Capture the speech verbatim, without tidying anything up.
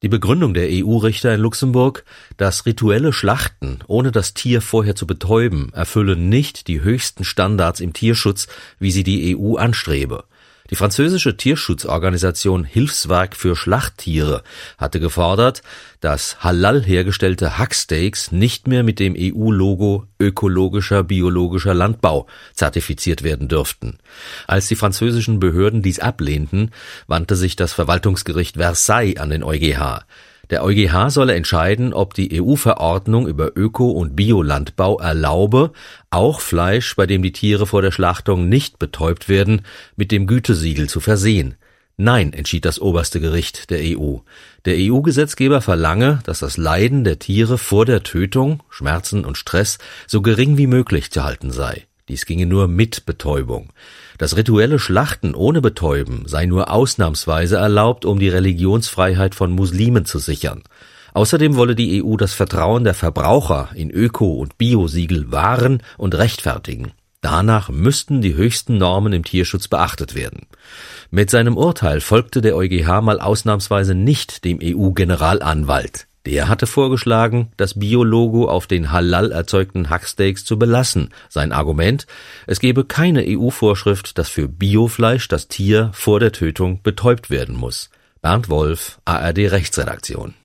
Die Begründung der E U-Richter in Luxemburg: Das rituelle Schlachten, ohne das Tier vorher zu betäuben, erfülle nicht die höchsten Standards im Tierschutz, wie sie die E U anstrebe. Die französische Tierschutzorganisation Hilfswerk für Schlachttiere hatte gefordert, dass halal hergestellte Hacksteaks nicht mehr mit dem E U-Logo ökologischer biologischer Landbau zertifiziert werden dürften. Als die französischen Behörden dies ablehnten, wandte sich das Verwaltungsgericht Versailles an den EuGH. Der EuGH solle entscheiden, ob die E U-Verordnung über Öko- und Biolandbau erlaube, auch Fleisch, bei dem die Tiere vor der Schlachtung nicht betäubt werden, mit dem Gütesiegel zu versehen. Nein, entschied das oberste Gericht der E U. Der E U-Gesetzgeber verlange, dass das Leiden der Tiere vor der Tötung, Schmerzen und Stress, so gering wie möglich zu halten sei. Dies ginge nur mit Betäubung. Das rituelle Schlachten ohne Betäuben sei nur ausnahmsweise erlaubt, um die Religionsfreiheit von Muslimen zu sichern. Außerdem wolle die E U das Vertrauen der Verbraucher in Öko- und Biosiegel wahren und rechtfertigen. Danach müssten die höchsten Normen im Tierschutz beachtet werden. Mit seinem Urteil folgte der EuGH mal ausnahmsweise nicht dem E U-Generalanwalt. Der hatte vorgeschlagen, das Bio-Logo auf den halal erzeugten Hacksteaks zu belassen. Sein Argument: Es gebe keine E U-Vorschrift, dass für Biofleisch das Tier vor der Tötung betäubt werden muss. Bernd Wolf, A R D Rechtsredaktion.